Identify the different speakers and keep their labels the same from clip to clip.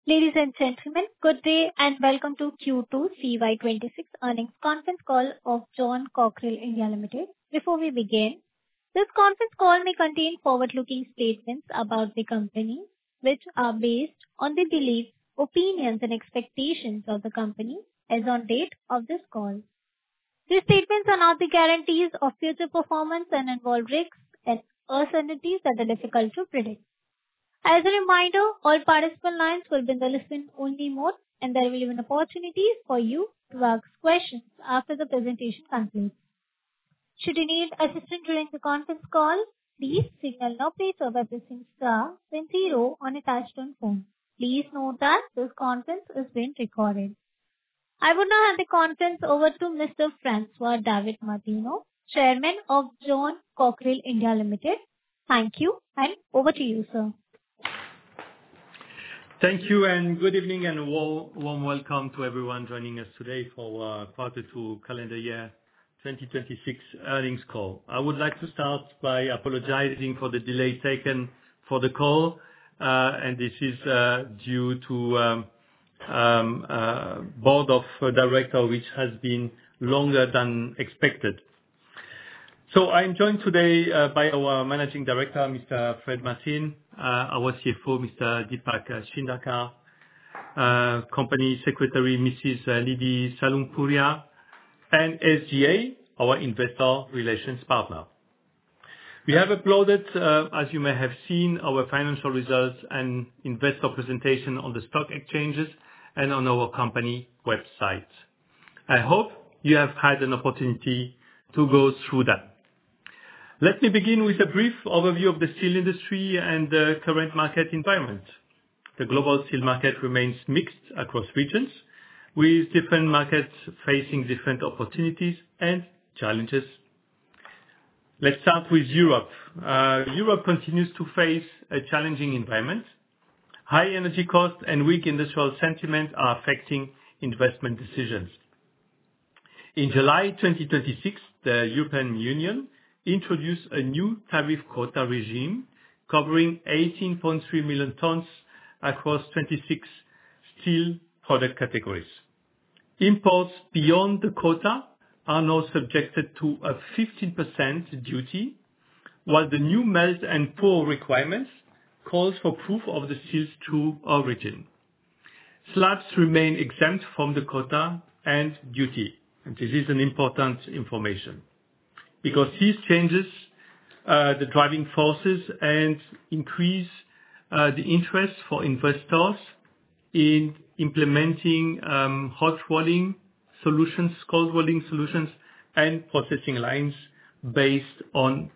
Speaker 1: Ladies and gentlemen, good day and welcome to Q2 CY26 earnings conference call of John Cockerill India Limited. Before we begin, this conference call may contain forward-looking statements about the company, which are based on the beliefs, opinions, and expectations of the company as on date of this call. These statements are not the guarantees of future performance and involve risks and uncertainties that are difficult to predict. As a reminder, all participant lines will be in the listen-only mode, and there will be an opportunity for you to ask questions after the presentation concludes. Should you need assistance during the conference call, please signal an operator by pressing star then zero on a touch-tone phone. Please note that this conference is being recorded. I would now hand the conference over to Mr. Francois David Martino, Chairman of John Cockerill India Limited. Thank you, and over to you, sir.
Speaker 2: Thank you, and good evening and warm welcome to everyone joining us today for our Q2 calendar year 2026 earnings call. I would like to start by apologizing for the delay taken for the call, and this is due to board of director, which has been longer than expected. So I'm joined today by our Managing Director, Mr. Fred Martin, our CFO, Mr. Deepak Shindakar, Company Secretary, Mrs. Nidhi Salunpuria, and SGA, our Investor Relations Partner. We have uploaded, as you may have seen, our financial results and investor presentation on the stock exchanges and on our company website. I hope you have had an opportunity to go through that. Let me begin with a brief overview of the steel industry and the current market environment. The global steel market remains mixed across regions, with different markets facing different opportunities and challenges. Let's start with Europe. Europe continues to face a challenging environment. High energy costs and weak industrial sentiment are affecting investment decisions. In July 2026, the European Union introduced a new tariff quota regime covering 18.3 million tons across 26 steel product categories. Imports beyond the quota are now subjected to a 15% duty, while the new melt and pour requirements calls for proof of the steel's true origin. Slabs remain exempt from the quota and duty, and this is an important information, because these changes the driving forces and increase the interest for investors in implementing hot rolling solutions, cold rolling solutions, and processing lines based on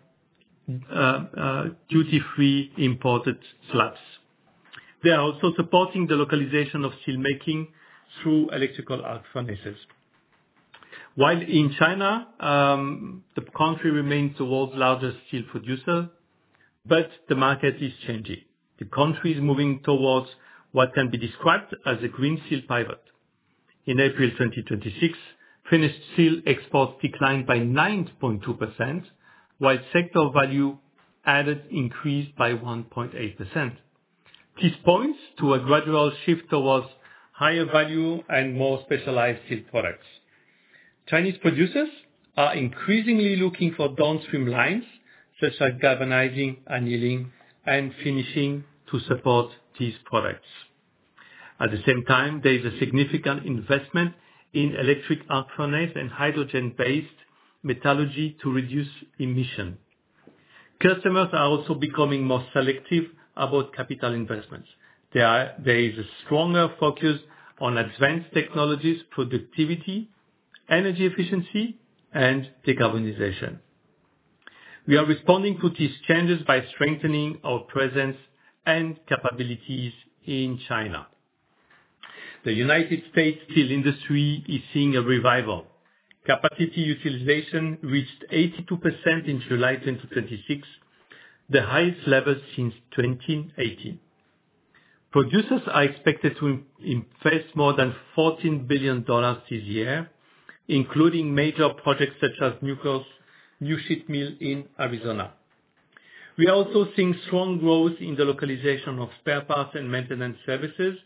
Speaker 2: duty-free imported slabs. They are also supporting the localization of steel making through electrical arc furnaces. While in China, the country remains the world's largest steel producer, but the market is changing. The country is moving towards what can be described as a green steel pivot. In April 2026, finished steel exports declined by 9.2%, while sector value added increased by 1.8%. This points to a gradual shift towards higher value and more specialized steel products. Chinese producers are increasingly looking for downstream lines, such as galvanizing, annealing, and finishing to support these products. At the same time, there is a significant investment in electric arc furnace and hydrogen-based metallurgy to reduce emission. Customers are also becoming more selective about capital investments. There is a stronger focus on advanced technologies, productivity, energy efficiency, and decarbonization. We are responding to these changes by strengthening our presence and capabilities in China. The United States steel industry is seeing a revival. Capacity utilization reached 82% in July 2026, the highest level since 2018. Producers are expected to invest more than $14 billion this year, including major projects such as Nucor's new sheet mill in Arizona. We are also seeing strong growth in the localization of spare parts and maintenance services,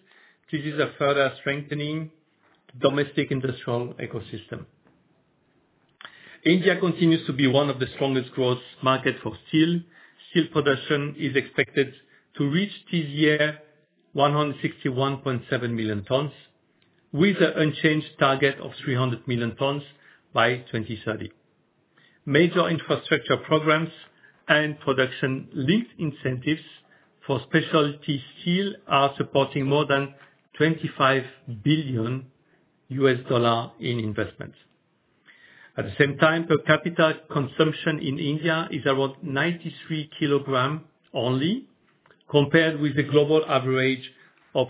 Speaker 2: This is a further strengthening the domestic industrial ecosystem. India continues to be one of the strongest growth markets for steel. Steel production is expected to reach this year 161.7 million tons, with an unchanged target of 300 million tons by 2030. Major infrastructure programs and production-linked incentives for specialty steel are supporting more than $25 billion in investments. At the same time, per capita consumption in India is around 93 kilograms only, compared with the global average of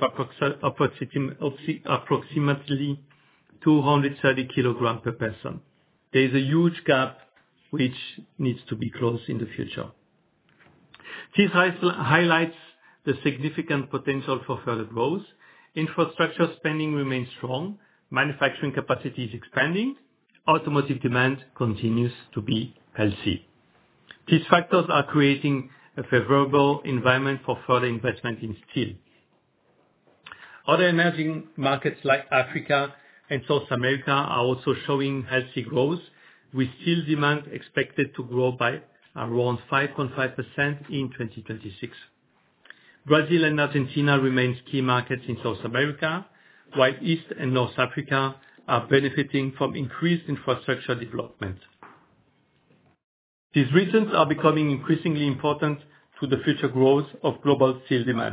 Speaker 2: approximately 230 kilograms per person. There is a huge gap which needs to be closed in the future. This highlights the significant potential for further growth. Infrastructure spending remains strong, manufacturing capacity is expanding, automotive demand continues to be healthy. These factors are creating a favorable environment for further investment in steel. Other emerging markets like Africa and South America are also showing healthy growth, with steel demand expected to grow by around 5.5% in 2026. Brazil and Argentina remain key markets in South America, while East and North Africa are benefiting from increased infrastructure development. These regions are becoming increasingly important to the future growth of global steel demand.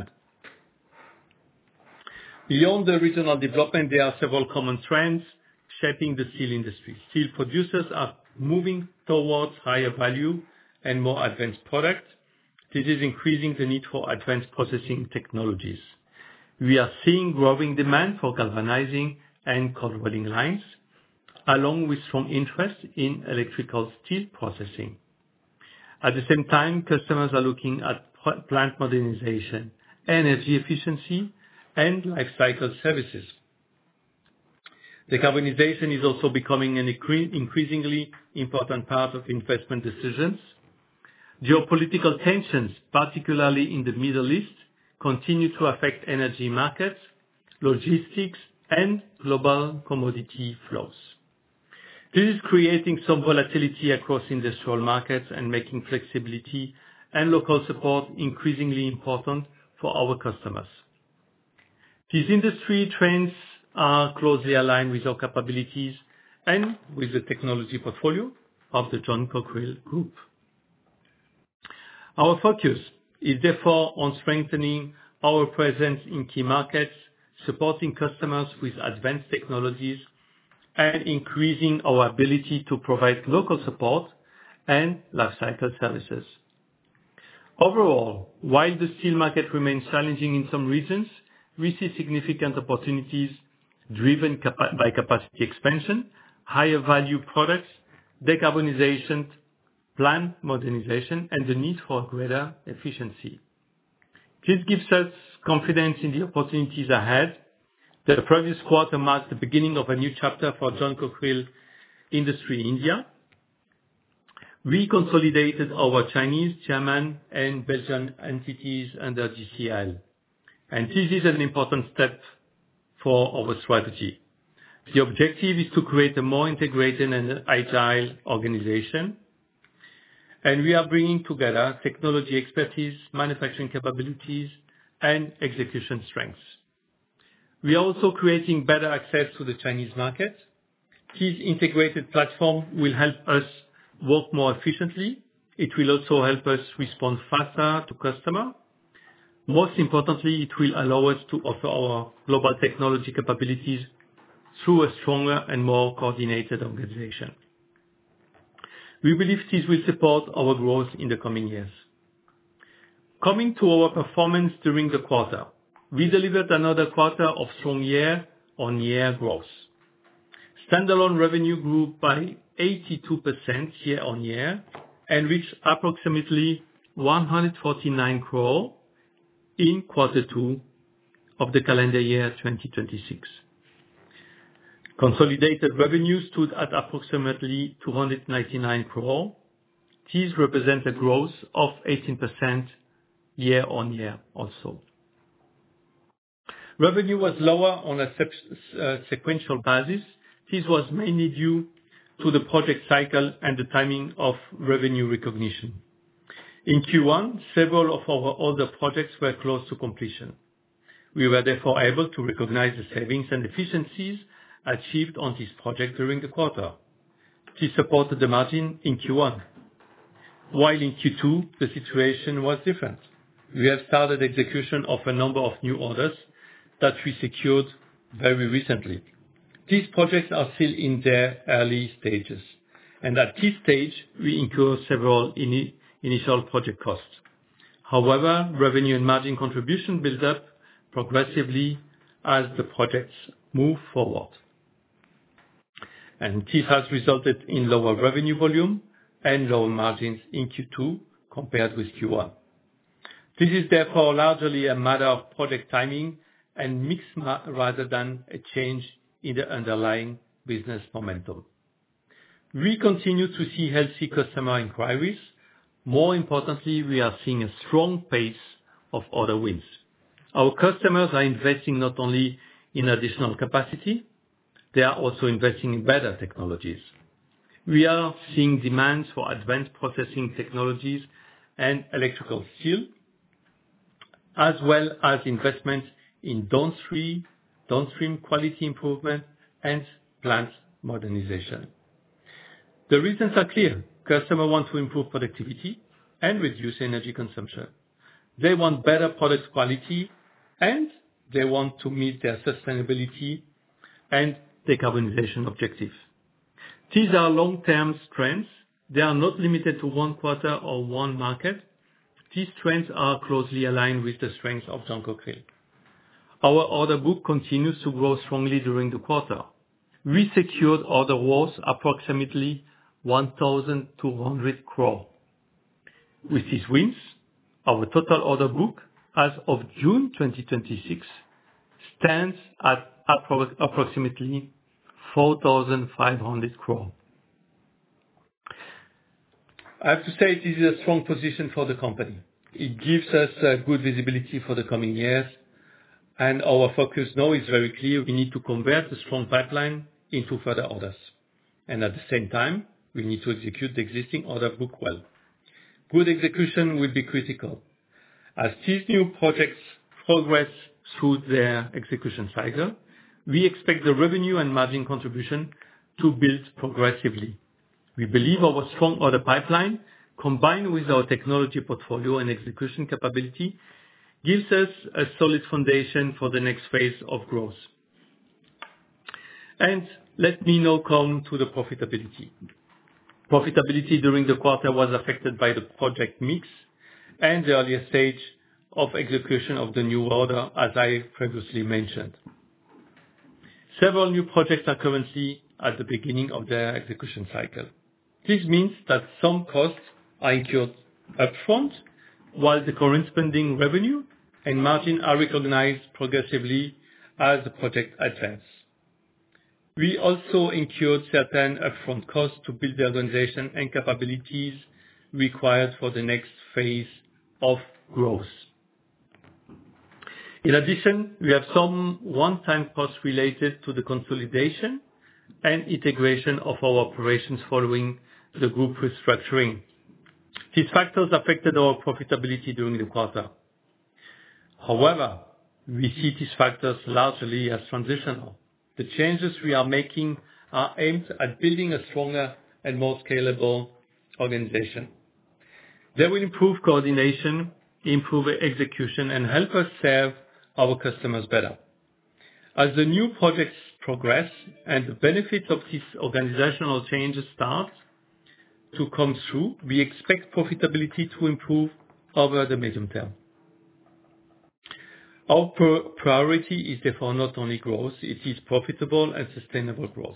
Speaker 2: Beyond the regional development, there are several common trends shaping the steel industry. Steel producers are moving towards higher value and more advanced products. This is increasing the need for advanced processing technologies. We are seeing growing demand for galvanizing and cold rolling lines, along with strong interest in electrical steel processing. At the same time, customers are looking at plant modernization, energy efficiency, and life cycle services. Decarbonization is also becoming an increasingly important part of investment decisions. Geopolitical tensions, particularly in the Middle East, continue to affect energy markets, logistics, and global commodity flows. This is creating some volatility across industrial markets and making flexibility and local support increasingly important for our customers. These industry trends are closely aligned with our capabilities and with the technology portfolio of the John Cockerill Group. Our focus is therefore on strengthening our presence in key markets, supporting customers with advanced technologies, and increasing our ability to provide local support and lifecycle services. Overall, while the steel market remains challenging in some regions, we see significant opportunities driven by capacity expansion, higher value products, decarbonization, plant modernization, and the need for greater efficiency. This gives us confidence in the opportunities ahead. The previous quarter marked the beginning of a new chapter for John Cockerill Industries India. We consolidated our Chinese, German, and Belgian entities under GCL, and this is an important step for our strategy. The objective is to create a more integrated and agile organization, and we are bringing together technology expertise, manufacturing capabilities, and execution strengths. We are also creating better access to the Chinese market. This integrated platform will help us work more efficiently. It will also help us respond faster to customers. Most importantly, it will allow us to offer our global technology capabilities through a stronger and more coordinated organization. We believe this will support our growth in the coming years. Coming to our performance during the quarter, we delivered another quarter of strong year-on-year growth. Standalone revenue grew by 82% year-on-year and reached approximately 149 crore in quarter two of the calendar year 2026. Consolidated revenue stood at approximately 299 crore. These represent a growth of 18% year-on-year also. Revenue was lower on a sequential basis. This was mainly due to the project cycle and the timing of revenue recognition. In Q1, several of our other projects were close to completion. We were therefore able to recognize the savings and efficiencies achieved on this project during the quarter. This supported the margin in Q1. While in Q2, the situation was different. We have started execution of a number of new orders that we secured very recently. These projects are still in their early stages, and at this stage, we incur several initial project costs. However, revenue and margin contribution build up progressively as the projects move forward. And this has resulted in lower revenue volume and lower margins in Q2 compared with Q1. This is therefore largely a matter of project timing and mix rather than a change in the underlying business momentum. We continue to see healthy customer inquiries. More importantly, we are seeing a strong pace of order wins. Our customers are investing not only in additional capacity, they are also investing in better technologies. We are seeing demands for advanced processing technologies and electrical steel, as well as investment in downstream quality improvement and plant modernization. The reasons are clear. Customers want to improve productivity and reduce energy consumption. They want better product quality, and they want to meet their sustainability and decarbonization objectives. These are long-term trends. They are not limited to one quarter or one market. These trends are closely aligned with the strengths of John Cockerill. Our order book continues to grow strongly during the quarter. We secured order worth approximately 1,200 crore. With these wins, our total order book as of June 2026 stands at approximately 4,500 crore. I have to say this is a strong position for the company. It gives us good visibility for the coming years, and our focus now is very clear. We need to convert the strong pipeline into further orders, and at the same time, we need to execute the existing order book well. Good execution will be critical. As these new projects progress through their execution cycle, we expect the revenue and margin contribution to build progressively. We believe our strong order pipeline, combined with our technology portfolio and execution capability, gives us a solid foundation for the next phase of growth. And let me now come to the profitability. Profitability during the quarter was affected by the project mix and the earlier stage of execution of the new order, as I previously mentioned. Several new projects are currently at the beginning of their execution cycle. This means that some costs are incurred upfront, while the corresponding revenue and margin are recognized progressively as the project advances. We also incurred certain upfront costs to build the organization and capabilities required for the next phase of growth. In addition, we have some one-time costs related to the consolidation and integration of our operations following the group restructuring. These factors affected our profitability during the quarter. However, we see these factors largely as transitional. The changes we are making are aimed at building a stronger and more scalable organization. They will improve coordination, improve execution, and help us serve our customers better. As the new projects progress and the benefits of these organizational changes start to come through, we expect profitability to improve over the medium term. Our priority is therefore not only growth, it is profitable and sustainable growth.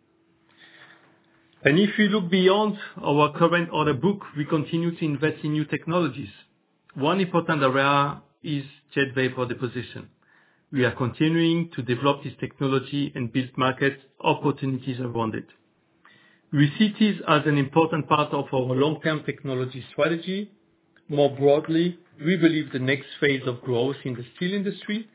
Speaker 2: And if we look beyond our current order book, we continue to invest in new technologies. One important area is jet vapor deposition. We are continuing to develop this technology and build market opportunities around it. We see this as an important part of our long-term technology strategy. More broadly, we believe the next phase of growth in the steel industry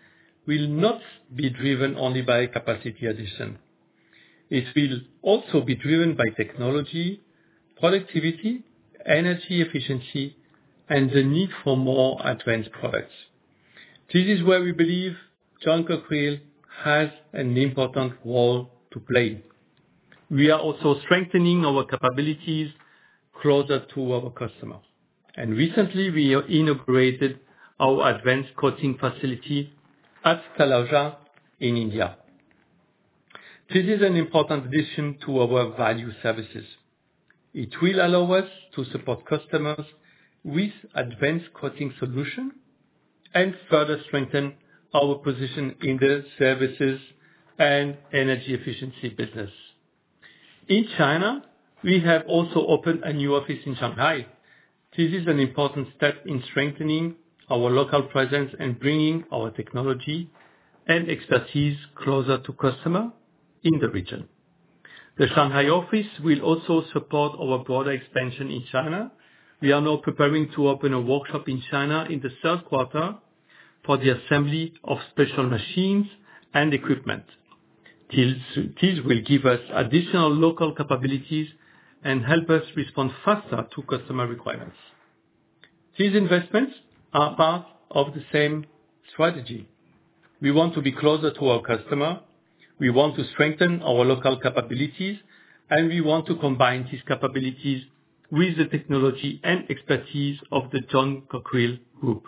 Speaker 2: will not be driven only by capacity addition. It will also be driven by technology, productivity, energy efficiency, and the need for more advanced products. This is where we believe John Cockerill has an important role to play. We are also strengthening our capabilities closer to our customers. And recently, we inaugurated our advanced coating facility at Taloja in India. This is an important addition to our value services. It will allow us to support customers with advanced coating solutions and further strengthen our position in the services and energy efficiency business. In China, we have also opened a new office in Shanghai. This is an important step in strengthening our local presence and bringing our technology and expertise closer to customers in the region. The Shanghai office will also support our broader expansion in China. We are now preparing to open a workshop in China in the third quarter for the assembly of special machines and equipment. This will give us additional local capabilities and help us respond faster to customer requirements. These investments are part of the same strategy. We want to be closer to our customer, we want to strengthen our local capabilities, and we want to combine these capabilities with the technology and expertise of the John Cockerill Group.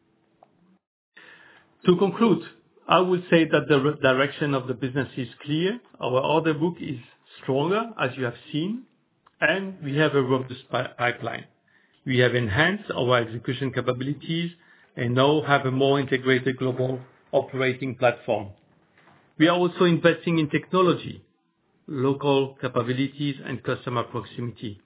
Speaker 2: To conclude, I would say that the direction of the business is clear. Our order book is stronger, as you have seen, and we have a robust pipeline. We have enhanced our execution capabilities and now have a more integrated global operating platform. We are also investing in technology, local capabilities, and customer proximity.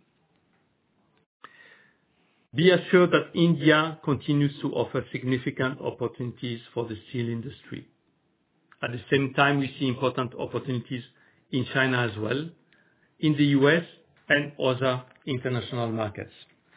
Speaker 2: Be assured that India continues to offer significant opportunities for the steel industry. At the same time, we see important opportunities in China as well, in the US and other international markets.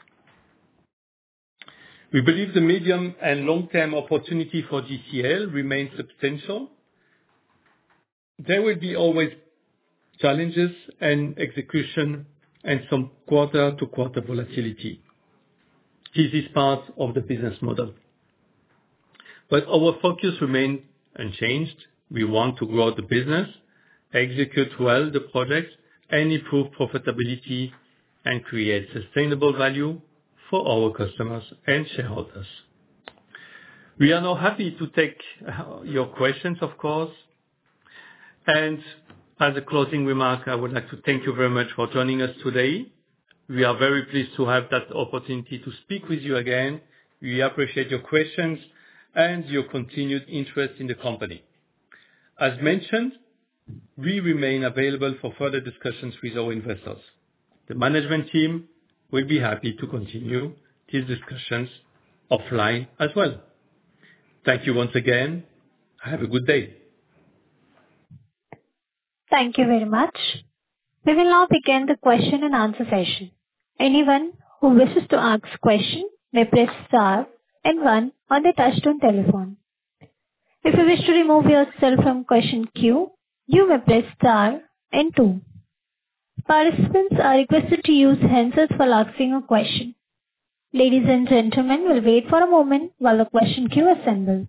Speaker 2: We believe the medium and long-term opportunity for GCL remains substantial. There will be always challenges and execution and some quarter-to-quarter volatility. This is part of the business model. But our focus remains unchanged. We want to grow the business, execute well the projects, and improve profitability and create sustainable value for our customers and shareholders. We are now happy to take your questions, of course. And as a closing remark, I would like to thank you very much for joining us today. We are very pleased to have that opportunity to speak with you again. We appreciate your questions and your continued interest in the company. As mentioned, we remain available for further discussions with our investors. The management team will be happy to continue these discussions offline as well. Thank you once again. Have a good day.
Speaker 1: Thank you very much. We will now begin the question and answer session. Anyone who wishes to ask a question may press star and 1 on the touchtone telephone. If you wish to remove yourself from question queue, you may press star and 2. Participants are requested to use handsets while asking a question. Ladies and gentlemen, we'll wait for a moment while the question queue assembles.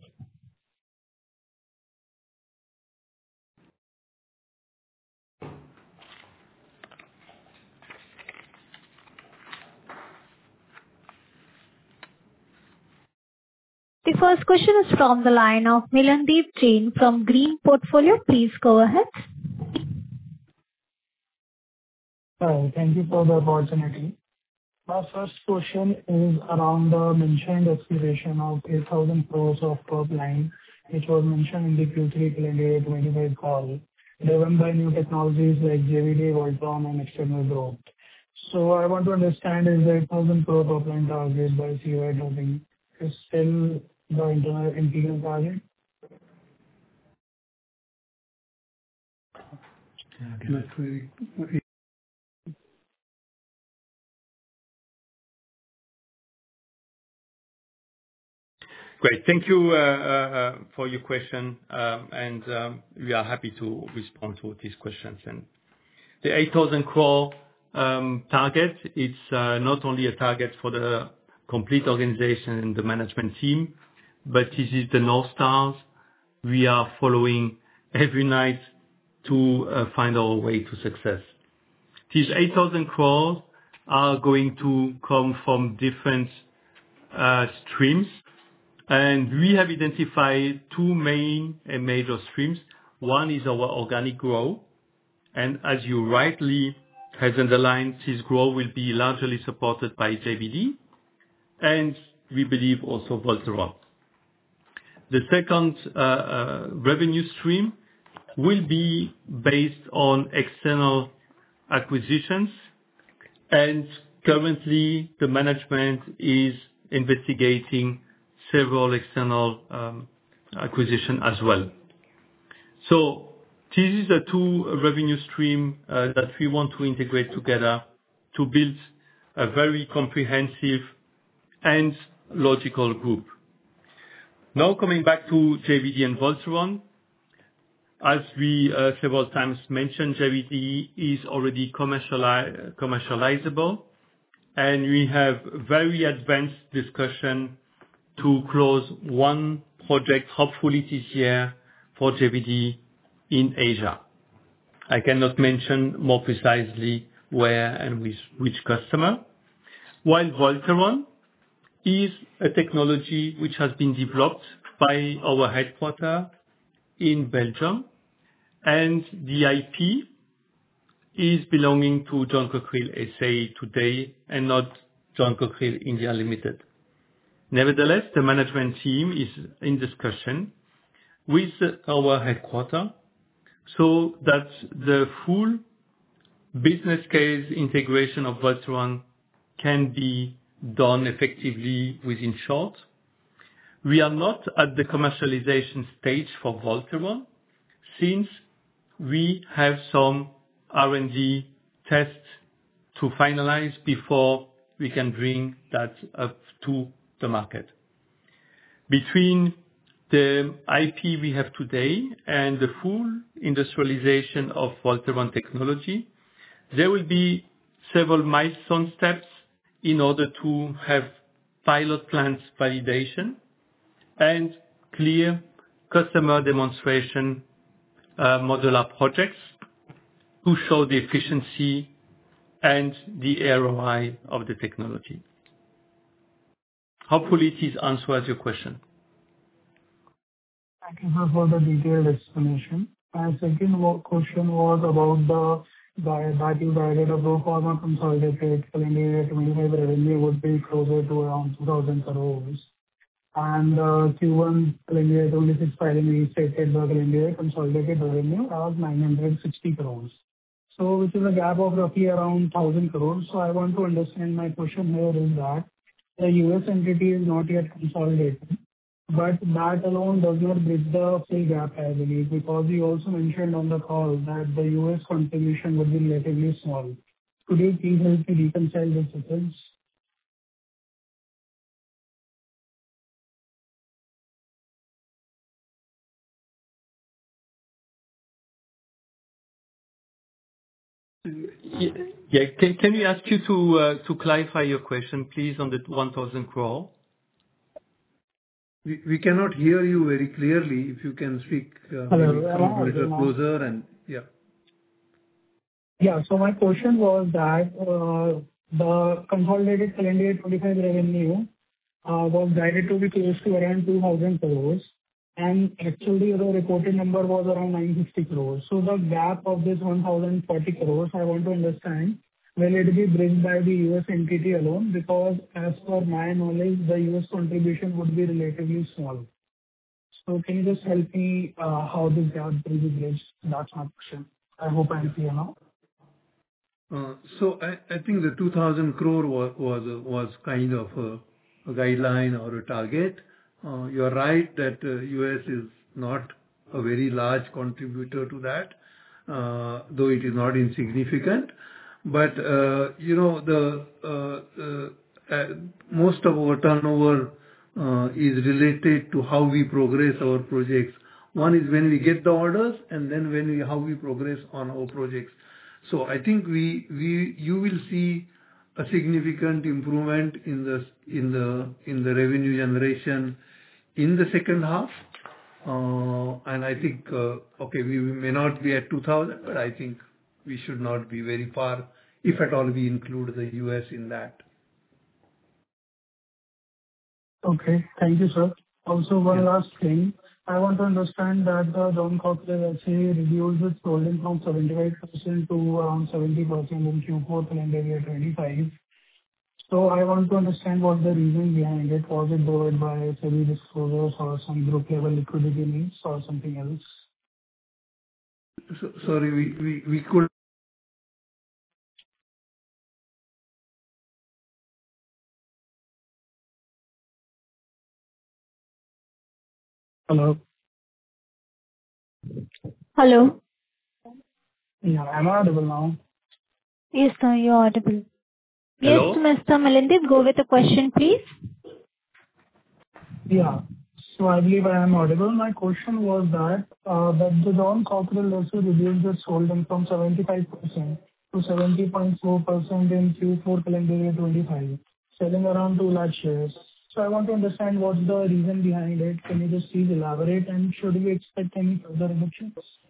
Speaker 1: The first question is from the line of Milandeep Jain from Green Portfolio. Please go ahead.
Speaker 3: Hi, thank you for the opportunity. My first question is around the mentioned acceleration of 8,000 crores of top line, which was mentioned in the Q3 calendar year 25 call, driven by new technologies like JVD, Voltron, and external growth. So I want to understand, is the 8,000 crore top line target by CY 20 is still the integral target?
Speaker 2: Great. Thank you for your question, and we are happy to respond to these questions. And the 8,000 crore target, it's not only a target for the complete organization and the management team, but this is the North Stars we are following every night to find our way to success. These 8,000 crores are going to come from different streams, and we have identified two main and major streams. One is our organic growth, and as you rightly has underlined, this growth will be largely supported by JVD, and we believe also Volteron. The second revenue stream will be based on external acquisitions, and currently the management is investigating several external acquisition as well. So this is the two revenue stream that we want to integrate together to build a very comprehensive and logical group. Now coming back to JVD and Volteron, as we several times mentioned, JVD is already commercializable, and we have very advanced discussion to close one project, hopefully this year, for JVD in Asia. I cannot mention more precisely where and with which customer, while Volteron is a technology which has been developed by our headquarters in Belgium, and the IP is belonging to John Cockerill SA today and not John Cockerill India Limited. Nevertheless, the management team is in discussion with our headquarters so that the full business case integration of Volteron can be done effectively within short. We are not at the commercialization stage for Volteron, since we have some R&D tests to finalize before we can bring that up to the market. Between the IP we have today and the full industrialization of Volteron technology, there will be several milestone steps in order to have pilot plants validation and clear customer demonstration modular projects to show the efficiency and the ROI of the technology. Hopefully this answers your question.
Speaker 3: Thank you, sir, for the detailed explanation. My second question was about that you guided a pro forma consolidated calendar year 25 revenue would be closer to around 2,000 crores. And Q1 calendar year 26 filing, we stated the calendar year consolidated revenue was 960 crores. So which is a gap of roughly around 1,000 crores. So I want to understand, my question here is that the US entity is not yet consolidated, but that alone does not bridge the full gap, I believe, because you also mentioned on the call that the US contribution would be relatively small. Could you please help me reconcile this difference?
Speaker 2: Yeah. Can we ask you to clarify your question, please, on the 1,000 crore?
Speaker 4: We cannot hear you very clearly. If you can speak maybe come a little closer and yeah.
Speaker 3: Yeah. So my question was that the consolidated calendar year 25 revenue was guided to be close to around 2,000 crores, and actually the reported number was around 960 crores. So the gap of this 1,040 crores, I want to understand, will it be bridged by the US entity alone? Because as per my knowledge, the US contribution would be relatively small. So can you just help me how this gap will be bridged? That's my question. I hope I'm clear now.
Speaker 4: So I think the 2,000 crore was kind of a guideline or a target. You're right that US is not a very large contributor to that, though it is not insignificant. But most of our turnover is related to how we progress our projects. One is when we get the orders, and then how we progress on our projects. So I think you will see a significant improvement in the revenue generation in the second half. And I think, okay, we may not be at 2,000, but I think we should not be very far, if at all we include the US in that.
Speaker 3: Okay. Thank you, sir. Also, one last thing. I want to understand that the John Cockerill actually reduced its holding from 75% to around 70% in Q4 calendar year 25. So I want to understand what the reason behind it. Was it driven by SEBI disclosures or some group level liquidity needs or something else?
Speaker 4: Sorry, we could.
Speaker 3: Hello?
Speaker 1: Hello.
Speaker 3: Yeah. Am I audible now?
Speaker 1: Yes, sir, you're audible.
Speaker 2: Hello?
Speaker 1: Yes, Mr. Milindip, go with the question, please.
Speaker 3: Yeah. So I believe I am audible. My question was that the John Cockerill also reduced its holding from 75% to 70.4% in Q4 calendar year 25, selling around 2 lakh shares. So I want to understand what's the reason behind it. Can you just please elaborate, and should we expect any further reductions?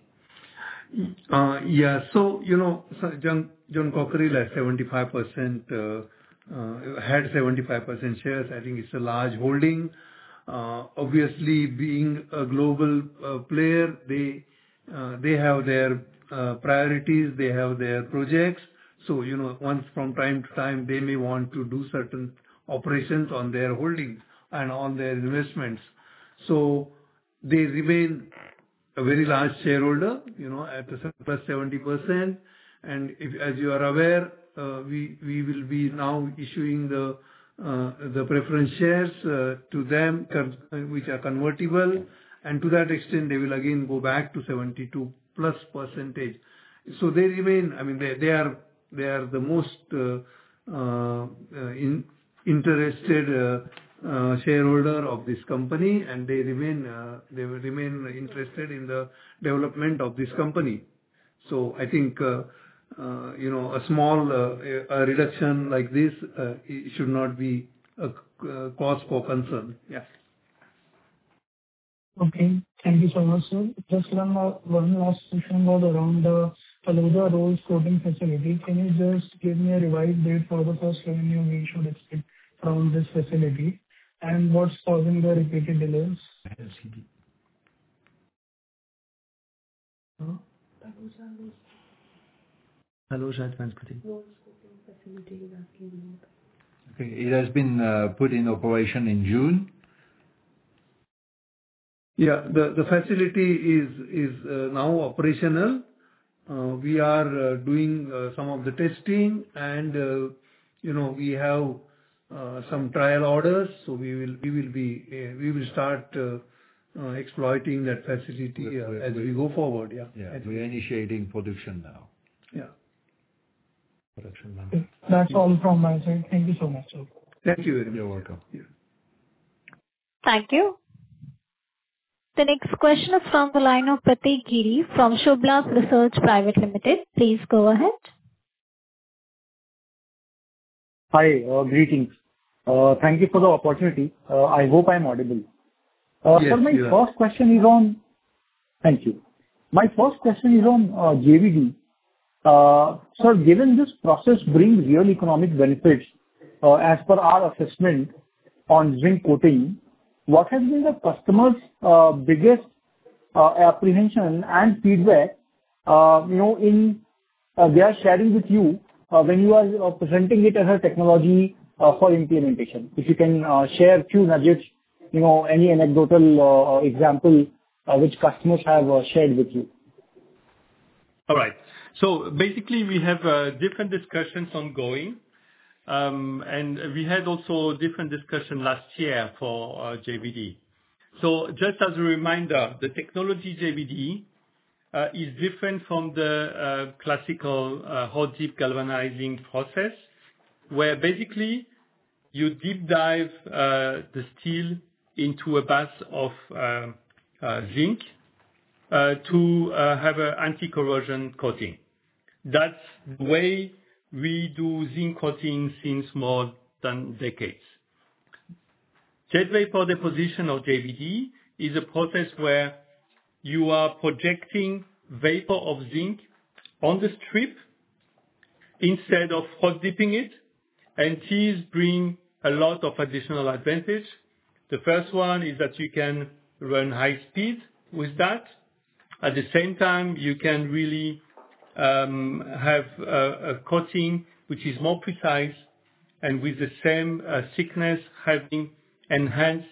Speaker 4: Yeah. So, John Cockerill has 75%, had 75% shares. I think it's a large holding. Obviously, being a global player, they have their priorities, they have their projects. So, once from time to time, they may want to do certain operations on their holdings and on their investments. So they remain a very large shareholder, at a plus 70%. And if, as you are aware, we will be now issuing the preference shares to them, which are convertible, and to that extent, they will again go back to 72+%. So they remain. I mean, they are the most interested shareholder of this company, and they will remain interested in the development of this company. So I think, a small reduction like this it should not be a cause for concern. Yeah.
Speaker 3: Okay. Thank you so much, sir. Just one last question was around the Taloja Rolls coating facility. Can you just give me a revised date for the first revenue we should expect from this facility, and what's causing the repeated delays?
Speaker 5: Taloja Advanced Coating. Okay. It has been put in operation in June.
Speaker 4: Yeah. The facility is now operational. We are doing some of the testing, and we have some trial orders. So we will start exploiting that facility as we go forward. Yeah.
Speaker 5: Yeah. We're initiating production now.
Speaker 4: Yeah.
Speaker 5: Production now.
Speaker 3: That's all from my side. Thank you so much, sir.
Speaker 4: Thank you very much.
Speaker 5: You're welcome.
Speaker 4: Yeah.
Speaker 1: Thank you. The next question is from the line of Prateek Giri from Shubhlas Research Private Limited. Please go ahead.
Speaker 6: Hi, greetings. Thank you for the opportunity. I hope I'm audible.
Speaker 4: Yes,
Speaker 6: Sir, my
Speaker 4: you are.
Speaker 6: first question is on. Thank you. My first question is on JVD. Sir, given this process brings real economic benefits, as per our assessment on zinc coating, what has been the customer's biggest apprehension and feedback, in they are sharing with you when you are presenting it as a technology for implementation? If you can share a few nuggets, any anecdotal example which customers have shared with you.
Speaker 2: All right. So basically, we have different discussions ongoing. And we had also different discussion last year for JVD. So just as a reminder, the technology JVD is different from the classical hot dip galvanizing process, where basically you deep dive the steel into a bath of zinc to have an anti-corrosion coating. That's the way we do zinc coating since more than decades. Jet vapor deposition, or JVD, is a process where you are projecting vapor of zinc on the strip instead of hot dipping it, and these bring a lot of additional advantage. The first one is that you can run high speed with that. At the same time, you can really have a coating which is more precise and with the same thickness, having enhanced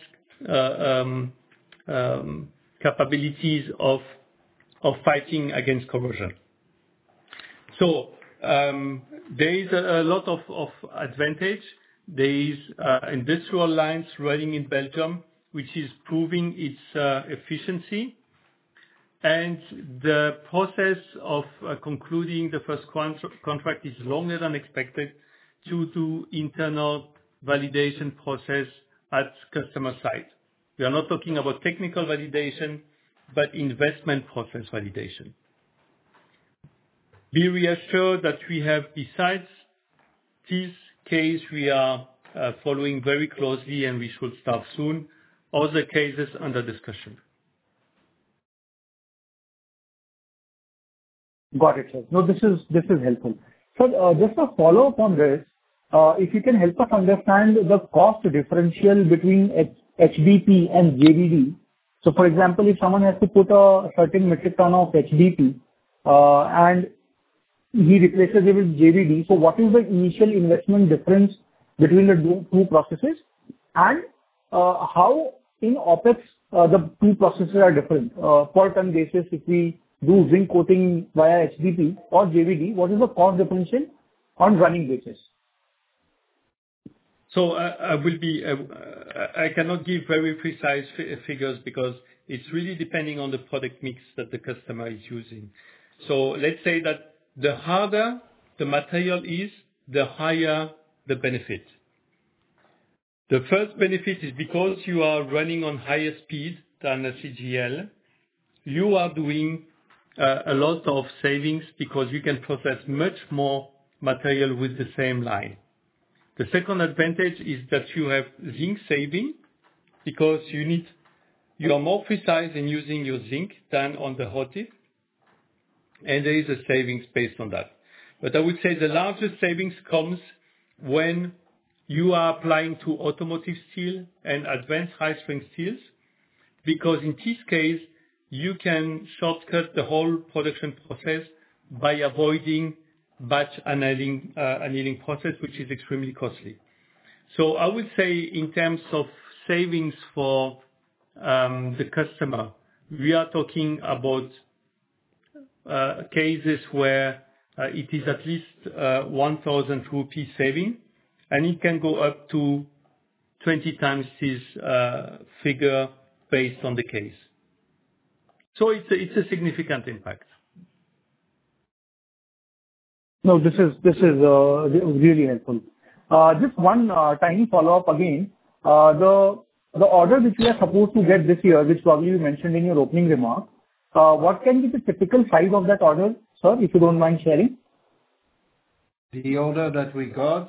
Speaker 2: capabilities of fighting against corrosion. So there is a lot of advantage. There is industrial lines running in Belgium, which is proving its efficiency. And the process of concluding the first contract is longer than expected due to internal validation process at customer site. We are not talking about technical validation, but investment process validation. Be reassured that we have, besides this case, we are following very closely, and we should start soon, other cases under discussion.
Speaker 6: Got it, sir. No, this is helpful. So, just a follow-up on this, if you can help us understand the cost differential between HDP and JVD. So, for example, if someone has to put a certain metric ton of HDP, and he replaces it with JVD, so what is the initial investment difference between the two processes? And how in OpEx the two processes are different? Per ton basis, if we do zinc coating via HDP or JVD, what is the cost differential on running basis?
Speaker 2: So I cannot give very precise figures because it's really depending on the product mix that the customer is using. So let's say that the harder the material is, the higher the benefit. The first benefit is because you are running on higher speed than a CGL, you are doing a lot of savings because you can process much more material with the same line. The second advantage is that you have zinc saving because you are more precise in using your zinc than on the hot dip, and there is a savings based on that. But I would say the largest savings comes when you are applying to automotive steel and advanced high-strength steels, because in this case, you can shortcut the whole production process by avoiding batch annealing process, which is extremely costly. So I would say in terms of savings for the customer, we are talking about cases where it is at least 1,000 rupees saving, and it can go up to 20 times this figure based on the case. So it's a significant impact.
Speaker 6: No, this is really helpful. Just one tiny follow-up again. The order which we are supposed to get this year, which probably you mentioned in your opening remark, what can be the typical size of that order, sir, if you don't mind sharing?
Speaker 5: The order that we got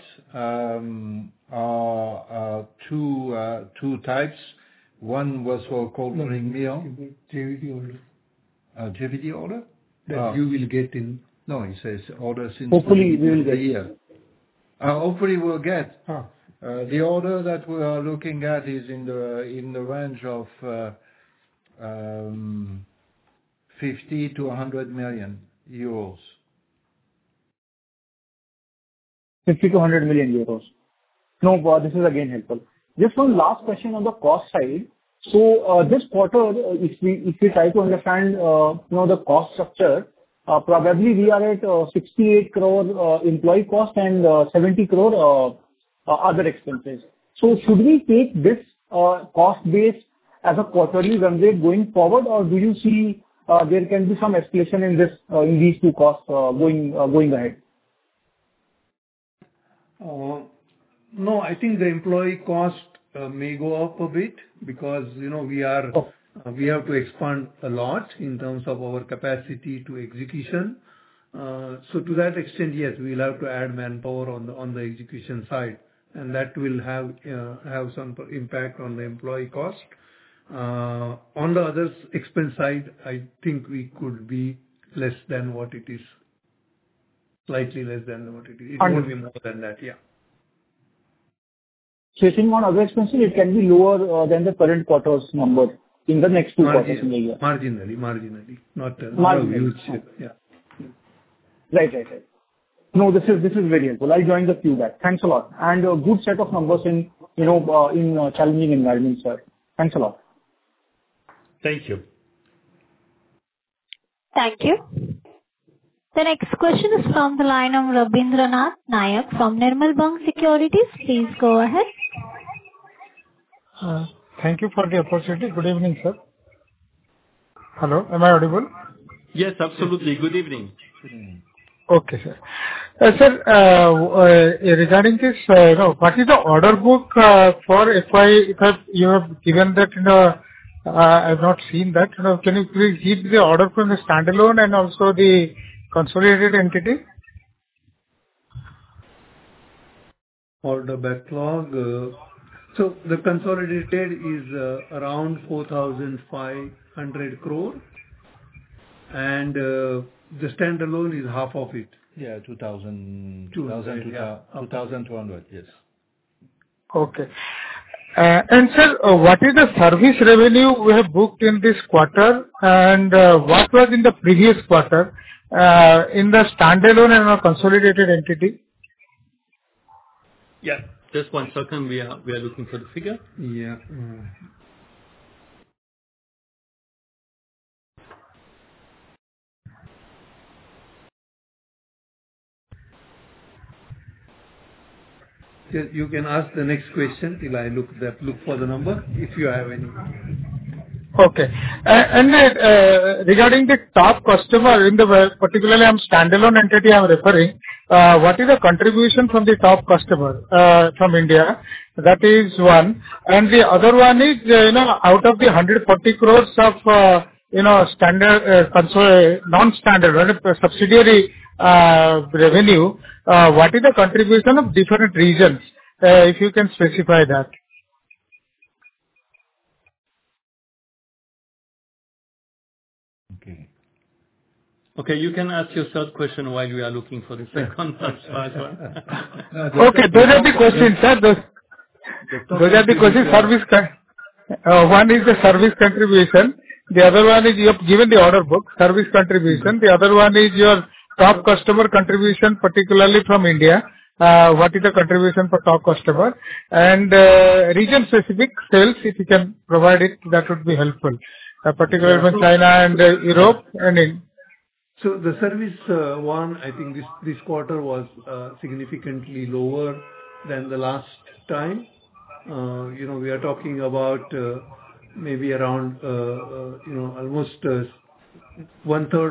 Speaker 5: are two types. One was for cold rolling mill.
Speaker 4: JVD order.
Speaker 5: JVD order?
Speaker 4: That you will get in.
Speaker 5: No, it says order since
Speaker 6: Hopefully we will get.
Speaker 5: the year. Hopefully we'll get. The order that we are looking at is in the range of 50 to 100 million euros.
Speaker 6: 50 to 100 million euros. No, this is again helpful. Just one last question on the cost side. So this quarter, if we try to understand the cost structure, probably we are at 68 crore employee cost and 70 crore other expenses. So should we take this cost base as a quarterly run rate going forward, or do you see there can be some escalation in these two costs going ahead?
Speaker 4: No, I think the employee cost may go up a bit because, we have to expand a lot in terms of our capacity to execution. So to that extent, yes, we'll have to add manpower on the execution side, and that will have some impact on the employee cost. On the other expense side, I think we could be less than what it is. Slightly less than what it is. It won't be more than that, yeah.
Speaker 6: So you think on other expenses, it can be lower than the current quarter's number in the next 2 quarters in the year?
Speaker 4: Marginally. Not a huge, yeah.
Speaker 6: Right. No, this is very helpful. I'll join the queue back. Thanks a lot. And a good set of numbers in challenging environments, sir. Thanks a lot.
Speaker 2: Thank you.
Speaker 1: Thank you. The next question is from the line of Rabindranath Nayak from Nirmal Bang Securities. Please go ahead.
Speaker 7: Thank you for the opportunity. Good evening, sir. Hello, am I audible?
Speaker 2: Yes, absolutely. Good evening.
Speaker 7: Okay, sir. Sir, regarding this, what is the order book for FY? You have given that, I have not seen that. Can you please give the order from the standalone and also the consolidated entity?
Speaker 4: Order backlog. So the consolidated is around 4,500 crore, and the standalone is half of it.
Speaker 5: Yeah, 2,200, yes.
Speaker 7: Okay. And sir, what is the service revenue we have booked in this quarter, and what was in the previous quarter in the standalone and our consolidated entity?
Speaker 2: Yeah, just 1 second. We are looking for the figure.
Speaker 4: Yeah. You can ask the next question till I look for the number, if you have any.
Speaker 7: Okay. And regarding the top customer, particularly I'm standalone entity I'm referring, what is the contribution from the top customer from India? That is one. And the other one is, out of the 140 crores of, standard, non-standard, subsidiary revenue, what is the contribution of different regions? If you can specify that.
Speaker 2: Okay, you can ask your third question while we are looking for the second one.
Speaker 7: Okay, those are the questions, sir. Those are the questions. One is the service contribution. The other one is you have given the order book, service contribution. The other one is your top customer contribution, particularly from India. What is the contribution for top customer? And region-specific sales, if you can provide it, that would be helpful. Particularly from China and Europe and in.
Speaker 4: So the service one, I think this quarter was significantly lower than the last time. We are talking about maybe around almost 1/3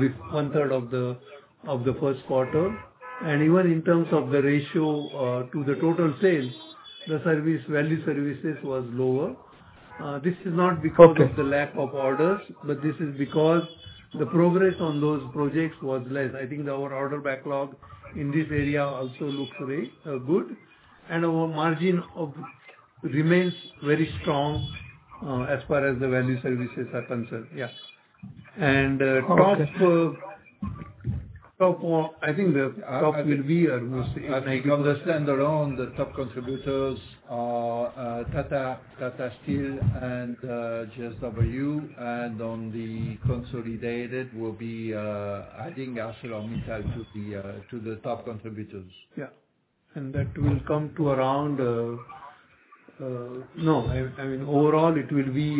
Speaker 4: of the first quarter, and even in terms of the ratio to the total sales, the value services was lower. This is not because of the lack of orders, but this is because the progress on those projects was less. I think our order backlog in this area also looks very good, and our margin remains very strong as far as the value services are concerned. Yeah. And top, I think the top will be almost.
Speaker 5: I think on the standalone, the top contributors are Tata Steel and JSW, and on the consolidated will be adding ArcelorMittal to the top contributors.
Speaker 4: Yeah, and that will come to around. Overall it will be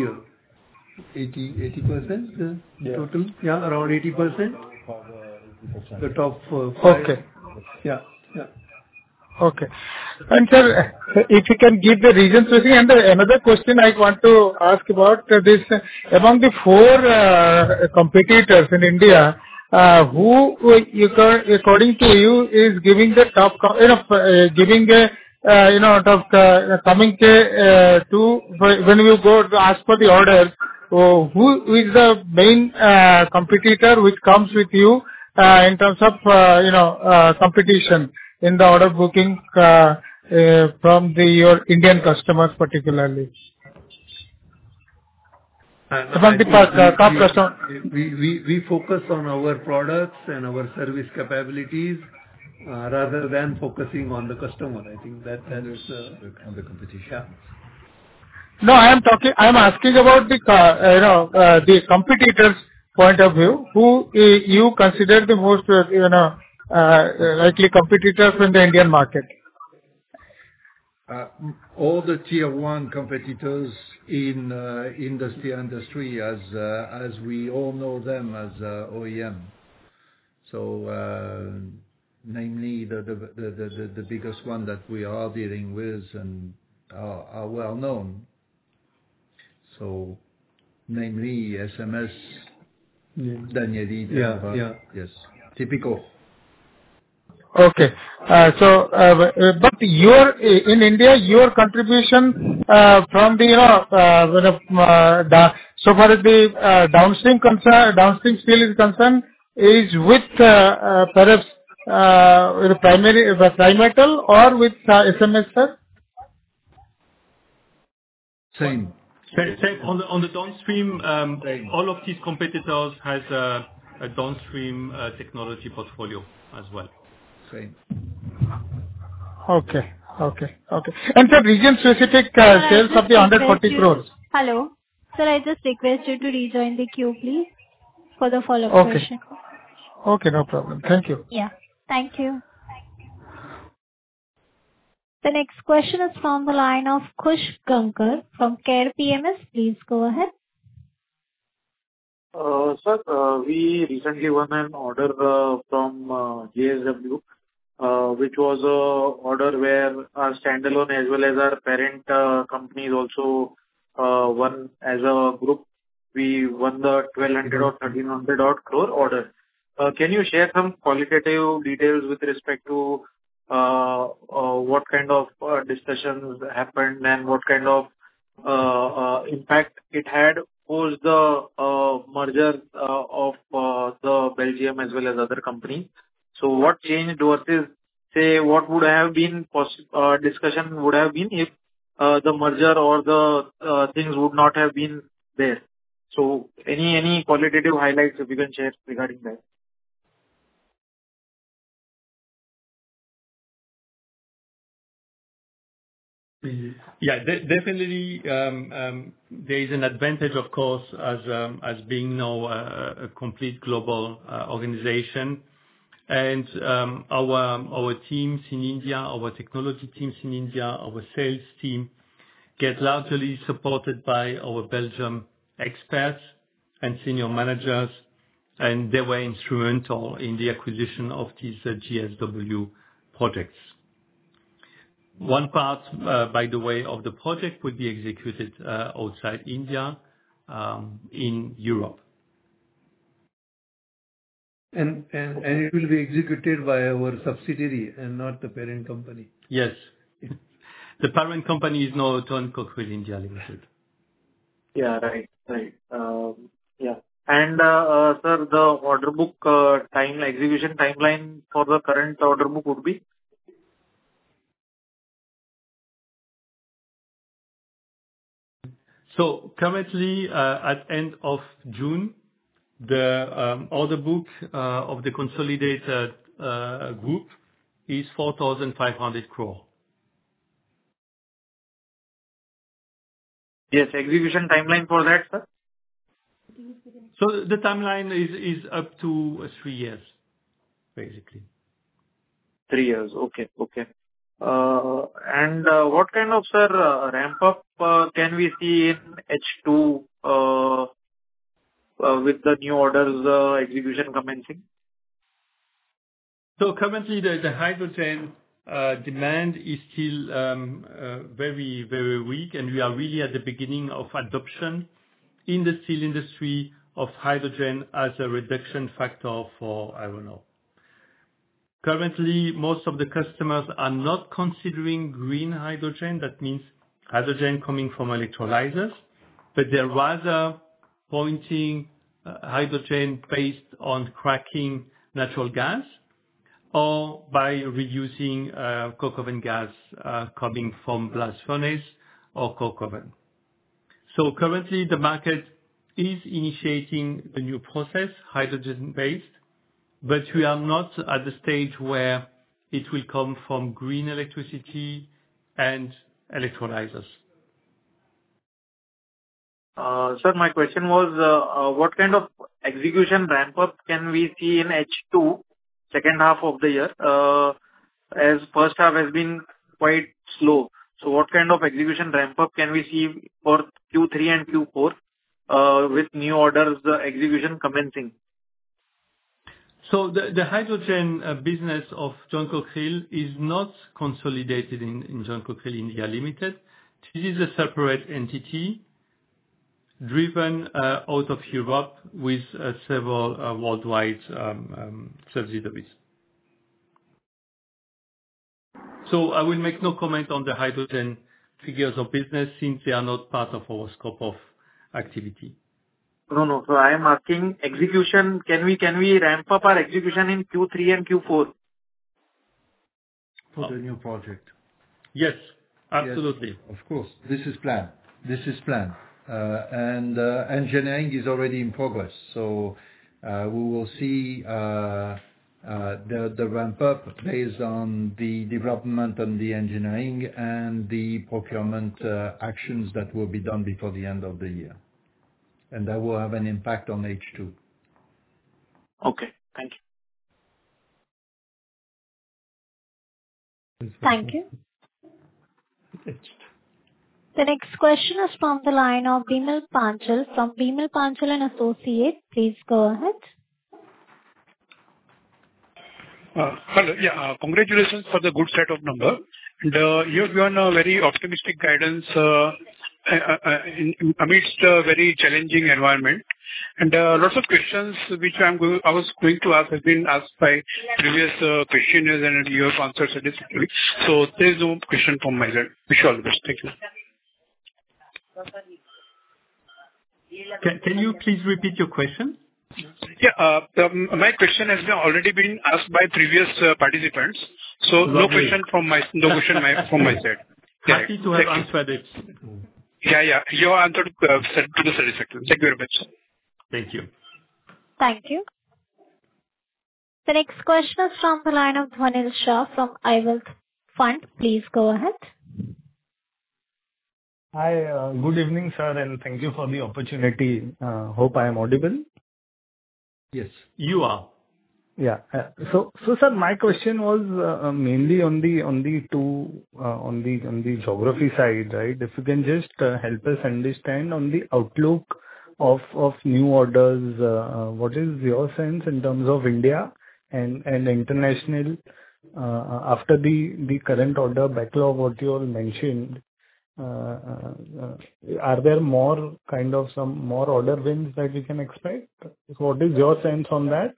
Speaker 4: 80% total. Yeah, around 80%. The top 5.
Speaker 7: Okay.
Speaker 4: Yeah.
Speaker 7: Okay. And sir, if you can give the reasons, and another question I want to ask about this, among the 4 competitors in India, who, according to you, is giving the top, giving coming to when you go to ask for the order, who is the main competitor which comes with you in terms of competition in the order booking from your Indian customers particularly? From the top customer.
Speaker 4: We focus on our products and our service capabilities rather than focusing on the customer. I think that is
Speaker 5: on the competition.
Speaker 4: Yeah.
Speaker 7: No, I am asking about the competitors' point of view. Who you consider the most likely competitors in the Indian market?
Speaker 5: All the tier one competitors in the steel industry, as we all know them as OEM. So, namely the biggest one that we are dealing with and are well known. So, namely SMS, Danieli,
Speaker 4: Yeah.
Speaker 5: yes, typical.
Speaker 7: Okay. But in India, your contribution from so far as the downstream steel is concerned, is with perhaps Primetal or with SMS, sir?
Speaker 5: Same.
Speaker 2: Same. On the downstream,
Speaker 5: Same.
Speaker 2: all of these competitors has a downstream technology portfolio as well.
Speaker 5: Same.
Speaker 7: Okay. And sir, region-specific sales of the 140 crores.
Speaker 1: Hello. Sir, I just request you to rejoin the queue, please, for the follow-up question.
Speaker 7: Okay, no problem. Thank you.
Speaker 1: Yeah. Thank you. The next question is from the line of Khush Gankar from Care PMS. Please go ahead.
Speaker 8: Sir, we recently won an order from JSW, which was a order where our standalone as well as our parent companies also won as a group. We won the 1,200 or 1,300 odd crore order. Can you share some qualitative details with respect to what kind of discussions happened and what kind of impact it had post the merger of the Belgium as well as other companies? So what changed versus, say, what would have been discussion would have been if the merger or the things would not have been there? So any qualitative highlights if you can share regarding that?
Speaker 2: Yeah, definitely, there is an advantage, of course, as being now a complete global organization. And our teams in India, our technology teams in India, our sales team get largely supported by our Belgium experts and senior managers, and they were instrumental in the acquisition of these JSW projects. One part, by the way, of the project would be executed outside India, in Europe.
Speaker 4: And it will be executed by our subsidiary and not the parent company.
Speaker 2: Yes. The parent company is now John Cockerill India Limited.
Speaker 8: Yeah, right. Yeah. And, sir, the order book execution timeline for the current order book would be?
Speaker 2: So currently, at end of June, the order book of the consolidated group is 4,500 crore.
Speaker 8: Yes, execution timeline for that, sir?
Speaker 2: So the timeline is up to 3 years, basically.
Speaker 8: 3 years. Okay. And what kind of, sir, ramp up can we see in H2 with the new orders execution commencing?
Speaker 2: So currently, the hydrogen demand is still very, very weak, and we are really at the beginning of adoption in the steel industry of hydrogen as a reduction factor for, I don't know, Currently, most of the customers are not considering green hydrogen. That means hydrogen coming from electrolyzers, but they're rather pointing hydrogen based on cracking natural gas or by reusing coke oven gas coming from blast furnace or coke oven. So currently, the market is initiating a new process, hydrogen-based, but we are not at the stage where it will come from green electricity and electrolyzers.
Speaker 8: Sir, my question was, what kind of execution ramp-up can we see in H2, second half of the year, as first half has been quite slow? So what kind of execution ramp-up can we see for Q3 and Q4, with new orders, execution commencing?
Speaker 2: So the hydrogen business of John Cockerill is not consolidated in John Cockerill India Limited. This is a separate entity driven out of Europe with several worldwide subsidiaries. So I will make no comment on the hydrogen figures of business since they are not part of our scope of activity.
Speaker 8: No. So I am asking execution. Can we ramp up our execution in Q3 and Q4?
Speaker 5: For the new project.
Speaker 2: Yes, absolutely.
Speaker 5: Yes, of course. This is planned. And engineering is already in progress. So we will see the ramp up based on the development and the engineering and the procurement actions that will be done before the end of the year. And that will have an impact on H2.
Speaker 8: Okay, thank you.
Speaker 1: Thank you. The next question is from the line of Bimal Panchal from Bimal Panchal and Associates. Please go ahead.
Speaker 9: Hello. Yeah, congratulations for the good set of numbers. And you have given a very optimistic guidance amidst a very challenging environment. And lots of questions which I was going to ask have been asked by previous questioners, and you have answered satisfactorily. So there is no question from my side. Wish you all the best. Thank you.
Speaker 2: Can you please repeat your question?
Speaker 9: Yeah, my question has already been asked by previous participants. So no question from my side.
Speaker 2: Happy to have answered it.
Speaker 9: Yeah. You have answered to the satisfaction. Thank you very much.
Speaker 2: Thank you.
Speaker 1: Thank you. The next question is from the line of Dhwanil Shah from iWealth Fund. Please go ahead.
Speaker 10: Hi, good evening, sir, and thank you for the opportunity. Hope I am audible.
Speaker 5: Yes,
Speaker 2: you are.
Speaker 10: Yeah. So, sir, my question was mainly on the geography side, right? If you can just help us understand on the outlook of new orders, what is your sense in terms of India and international after the current order backlog, what you all mentioned? Are there some more order wins that we can expect? What is your sense on that?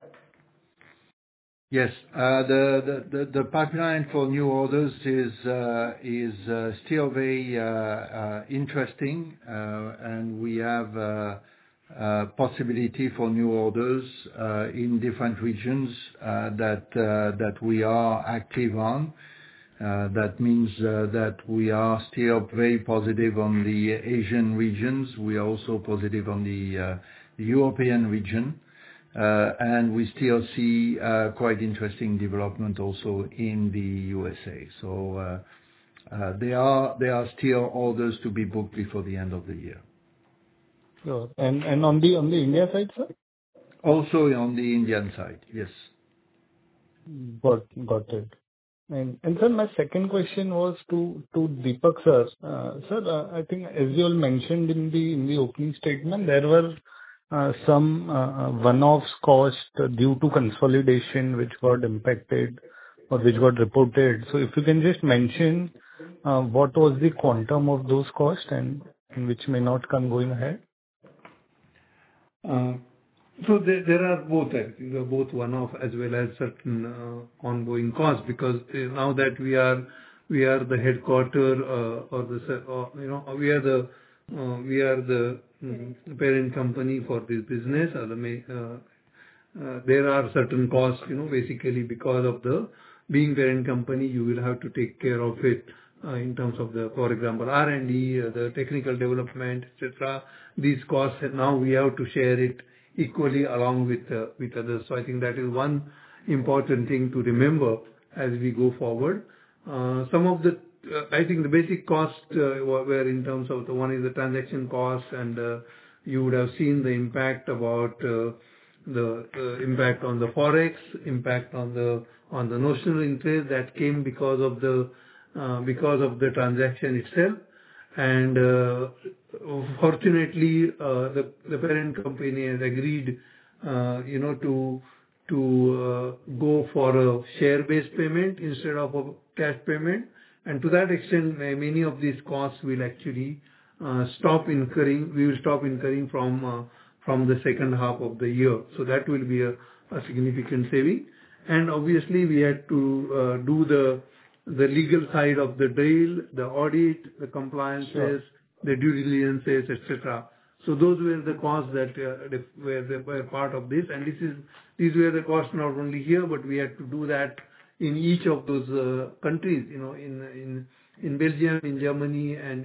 Speaker 5: Yes. The pipeline for new orders is still very interesting, and we have possibility for new orders in different regions that we are active on. That means that we are still very positive on the Asian regions. We are also positive on the European region. And we still see quite interesting development also in the USA. So there are still orders to be booked before the end of the year.
Speaker 10: Sure. And on the India side, sir?
Speaker 5: Also on the Indian side, yes.
Speaker 10: Got it. And sir, my second question was to Deepak sir. Sir, I think as you all mentioned in the opening statement, there were some one-offs cost due to consolidation which got impacted or which got reported. So if you can just mention what was the quantum of those costs and which may not come going ahead?
Speaker 4: So there are both, I think, both one-off as well as certain ongoing costs, because now that we are the headquarter, we are the parent company for this business. There are certain costs, basically because of the being parent company, you will have to take care of it in terms of for example, R&D, the technical development, etc. These costs, now we have to share it equally along with others. So I think that is one important thing to remember as we go forward. Some of the, I think the basic costs were in terms of one is the transaction cost, and you would have seen the impact about the impact on the forex, impact on the notional interest that came because of the transaction itself. And fortunately, the parent company has agreed, to go for a share-based payment instead of a cash payment. And to that extent, many of these costs will actually stop incurring. We will stop incurring from the second half of the year. So that will be a significant saving. And obviously, we had to do the legal side of the deal, the audit, the compliances, the due diligences, etc. So those were the costs that were part of this. And these were the costs not only here, but we had to do that in each of those countries, in Belgium, in Germany, and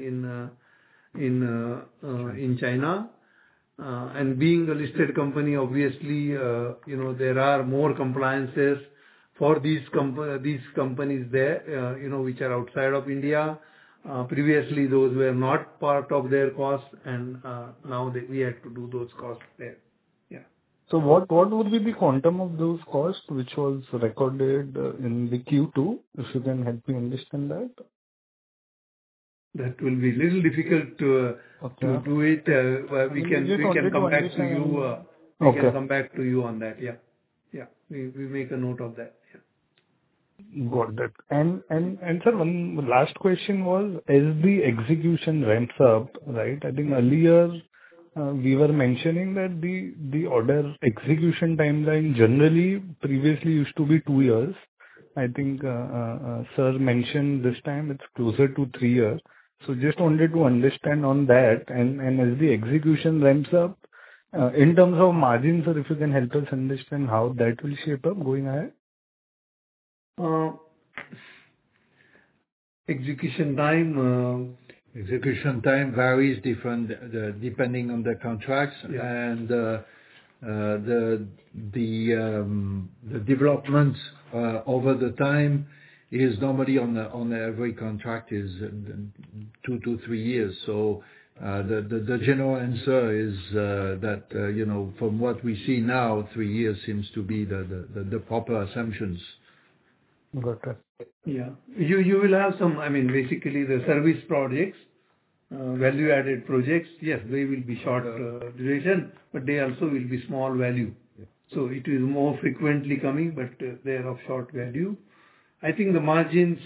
Speaker 4: in China. And being a listed company, obviously, there are more compliances for these companies there, which are outside of India. Previously, those were not part of their costs, and now we had to do those costs there. Yeah.
Speaker 10: So what would be the quantum of those costs which was recorded in the Q2? If you can help me understand that.
Speaker 4: That will be a little difficult to do it. We can come back to you. We can come back to you on that. Yeah. Yeah. We make a note of that. Yeah.
Speaker 10: Got that. And sir, one last question was, as the execution ramps up, right? I think earlier we were mentioning that the order execution timeline generally previously used to be 2 years. I think sir mentioned this time it's closer to 3 years. So just wanted to understand on that, and as the execution ramps up, in terms of margins, sir, if you can help us understand how that will shape up going ahead.
Speaker 4: Execution time
Speaker 5: varies depending on the contracts, and the development over the time is normally on every contract is 2 to 3 years. So the general answer is that from what we see now, 3 years seems to be the proper assumptions.
Speaker 10: Got it.
Speaker 4: Yeah. You will have some, basically the service projects, value-added projects. Yes, they will be short duration, but they also will be small value. Yeah. So it is more frequently coming, but they are of short value. I think the margins,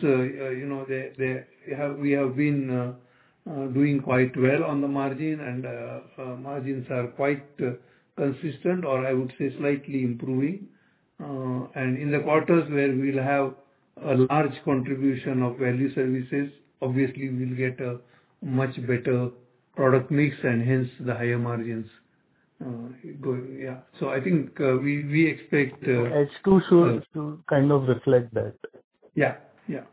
Speaker 4: we have been doing quite well on the margin, and margins are quite consistent, or I would say slightly improving. And in the quarters where we will have a large contribution of value services, obviously we will get a much better product mix, and hence the higher margins going. Yeah. So I think we expect
Speaker 10: H2 should kind of reflect that.
Speaker 4: Yeah. Yeah.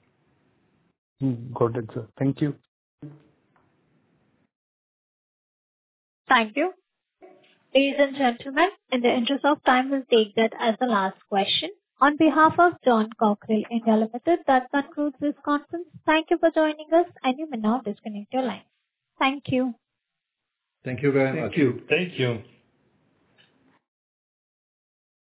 Speaker 10: Got it, sir. Thank you.
Speaker 1: Thank you. Ladies and gentlemen, in the interest of time, we'll take that as the last question. On behalf of John Cockrell India Limited, that concludes this conference. Thank you for joining us, and you may now disconnect your line. Thank you.
Speaker 5: Thank you very much.
Speaker 2: Thank you.